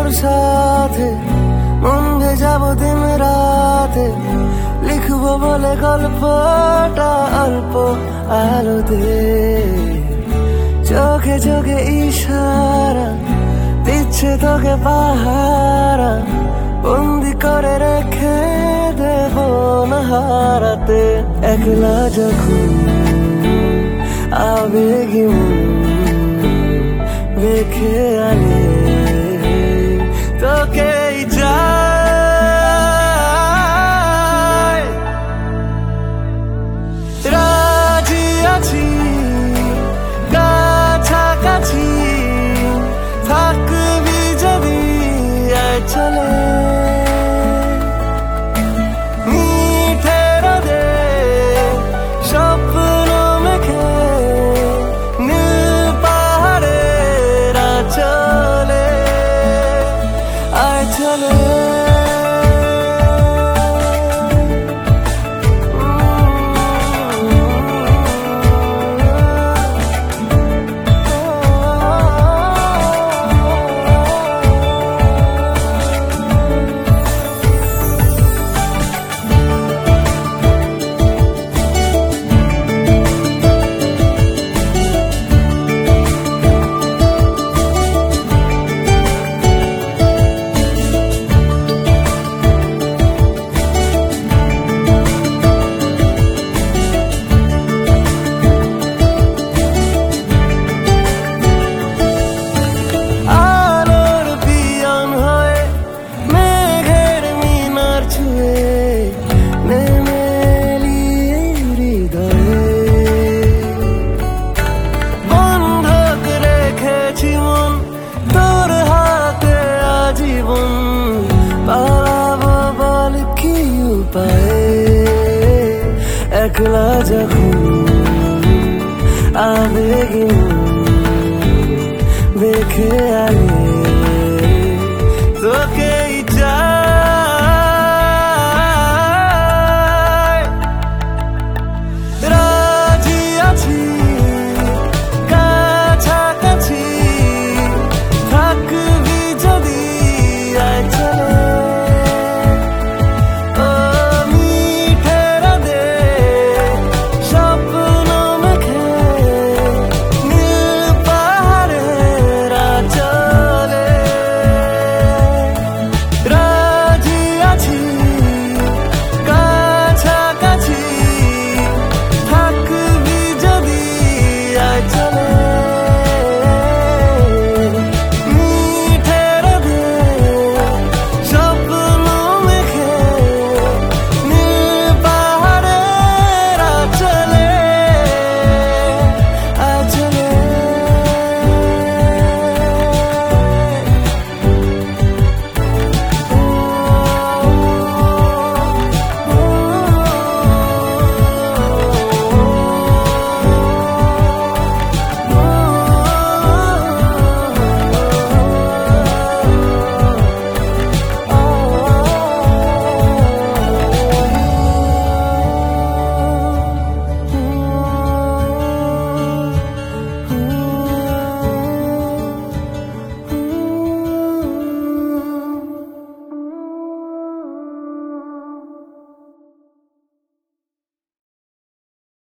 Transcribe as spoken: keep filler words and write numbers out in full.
তোর সাথে মন ভেজাবো দিন রাতে, লিখবো বলে গল্পটা অল্প আলোতে। চোখে চোখে ইশারা দিচ্ছে তোকে পাহারা, বন্দি করে রেখে দেব না হারাতে। একলা যখন আবেগী মন দেখে আনে তোকেই চাই। রাজি আছি কাছাকাছি, থাকবি যদি আয় চলে। মিঠে রোদে স্বপ্ন মেখে নীল পাহাড়ের আঁচলে আয় চলে। একলা যখন আবেগী মন দেখে আনে তোকেই চাই। রাজি আছি কাছাকাছি, থাকবি যদি আয় চলে। I tell